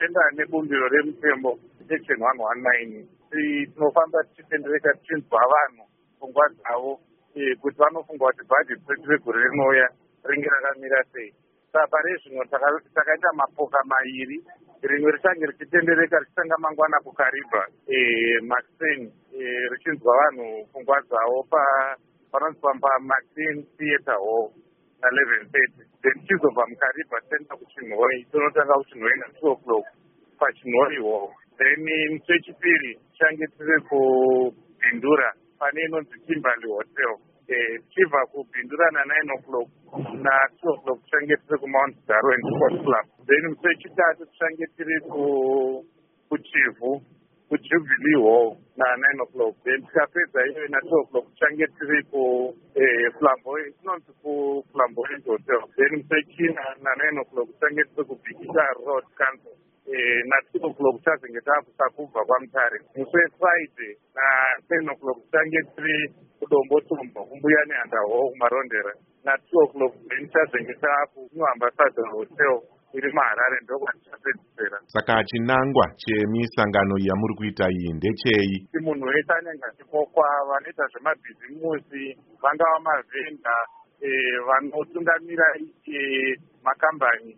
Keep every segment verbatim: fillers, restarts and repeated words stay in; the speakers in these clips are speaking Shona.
tichienda nebumbiro remutembo section one nineteen tinofamba tichitendereka tichinzwa vanhu pfungwa dzavo kuti vanofunga kuti bhajeti redu regore rinouya ringe rakamira sei. Saka pane zvimwe takaita mapoka mairi, rimwe richange richitendereka richitanga mangwana kukaribha Maxen richinzwa vanhu pfungwa dzavo panonzi paMaxen Theatre Hall na eleven thirty. Then tichizobva mukaribha tienda kuchinhoi, tinotanga kuchinhoi na two o'clock pachinhoi hall. Then musi wechipiri tichange tiri kubhindura pane inonzi Kimberley Hotel. Tichibva kubhindura na nine o'clock na two o'clock tichange tiri kuMount Darwin Sports Club. Then musi wechitatu tichange tiri kuChivu kuJubilee Hall na nine o'clock. Then tikapedza iyoyo na two o'clock tichange tiri kuFlamboyant, tinonzi kuFlamboyant Hotel. Then musi wechina na nine o'clock tichange tiri kuBikita Road Council. Na two o'clock tichazenge takusa kubva kwaMutare. Musi weFriday na ten o'clock tichange tiri kuDombotombo kumbuya neHanda Hall kuMarondera. Na two o'clock then tichazenge takuNew Ambassador Hotel iri muHarare, ndokwatichapedzisira. Saka chinangwa chemisangano yamuri kuita iyi ndechei? Kuti munhu wese anenge achipokwa, vanoita zvemabhizimusi, vangava mavhenda, vanotungamira makambani.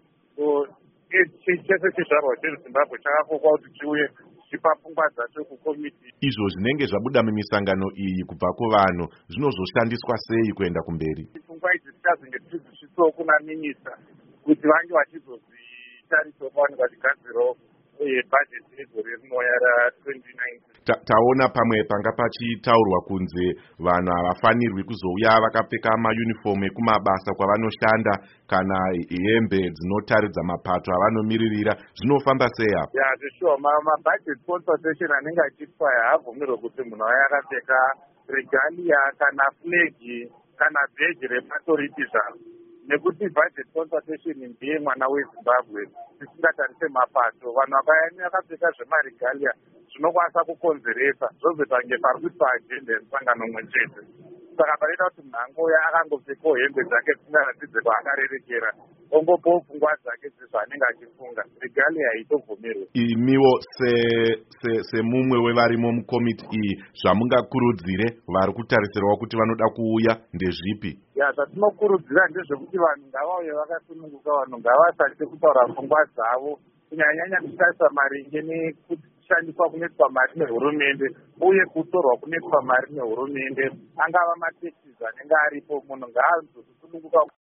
Chese chizvarwa cheZimbabwe chakapokwa kuti chiuye chichipa pfungwa dzacho kukomiti. Izvo zvinenge zvabuda mumisangano iyi kubva kuvanhu zvinozoshandiswa sei kuenda kumberi? Pfungwa idzi tichazenge tichizvisvitsawo kuna minista kuti vange vachizozvitarisawo pavanenge vachigadzirawo bhajeti regore rinouya ra-twenty nineteen. Taona pamwe panga pachitaurwa kunze vanhu havafanirwi kuzouya vakapfeka mayunifomu ekumabasa kwavanoshanda kana hembe dzinotaridza mapato avanomiririra. Zvinofamba sei apo? Ya, zveshuwa mabudget consultation anenge achiitwa haabvumirwi kuti munhu aya akapfeka regalia kana flegi kana bheji repatoriti zvaro. Nekuti budget consultation ndiye mwana weZimbabwe, tisingatarise mapato. Vanhu vakayani vakapfeka zvemaregalia zvinokwanisa kukonzeresa zvozoita kunge pari kuitwa ajenda yemusangano mumwe chete. Saka panoita kuti munhu angoya akangopfekawo hembe dzake dzisingaratidze kwaakarerekera, ongopawo pfungwa dzake dzezvaanenge achifunga. Regalia haitobvumirwi. Imiwo semumwe wevarimo mukomiti iyi, zvamungakurudzire vari kutarisirawo kuti vanoda kuuya ndezvipi? Ya, zvatinokurudzira ndezvekuti vanhu ngavauye vakasununguka, vanhu ngavasatye kutaura pfungwa dzavo, kunyanyanya kushandisa maringe nekushandiswa kunoitwa mari nehurumende uye kutorwa kunoitwa mari nehurumende. Angava matekisi anenge aripo, munhu ngaazosununguka